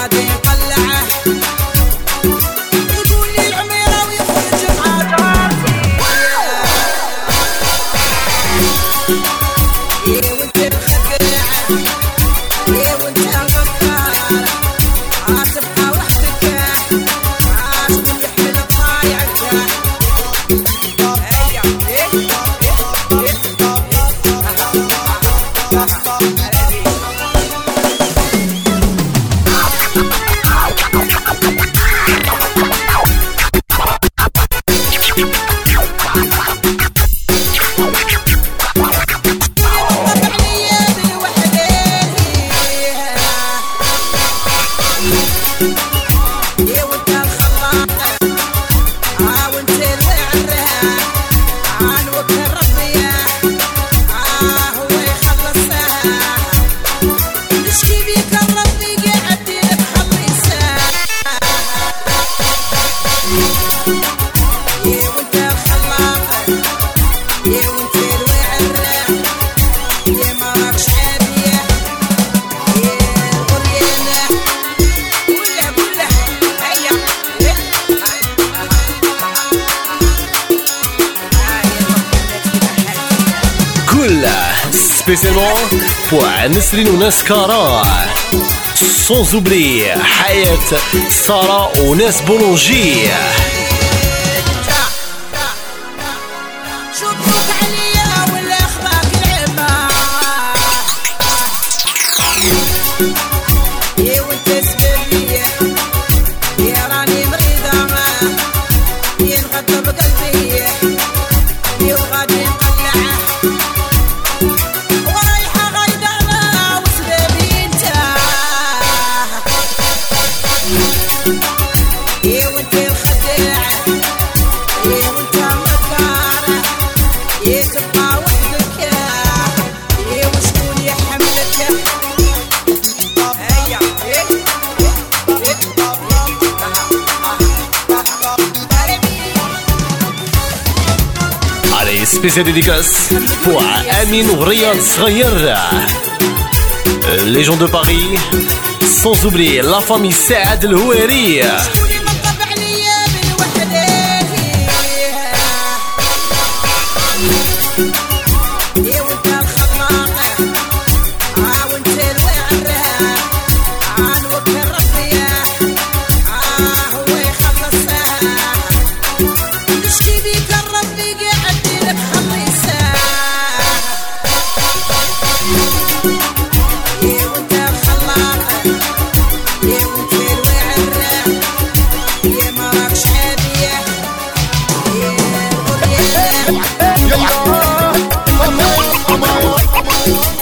وغادي نقلعه يقول لي العميرة ويخرج مع جارتي وانت مخدعة وانت غدارة تبقى وحدك شكون يحمل طايعك وانت الخلاقة وانت الوعرة نوكل ربي هو يخلصها نشكي بيك ربي قاعد تخلصها وانت الخلاقة وانت الوعرة ما راكش عادية spécialement pour Nesrine ou Naskara. Sans oublier Hayat, Sarah ou Nes Boulanger. وانت الخداعة وانت غدارة تبقى وحدك وشكون يحملك Allez, spéciale dédicace pour Amine ou Riyad Sghayr, les gens de Paris, sans oublier la famille Saad El Houeri. يلا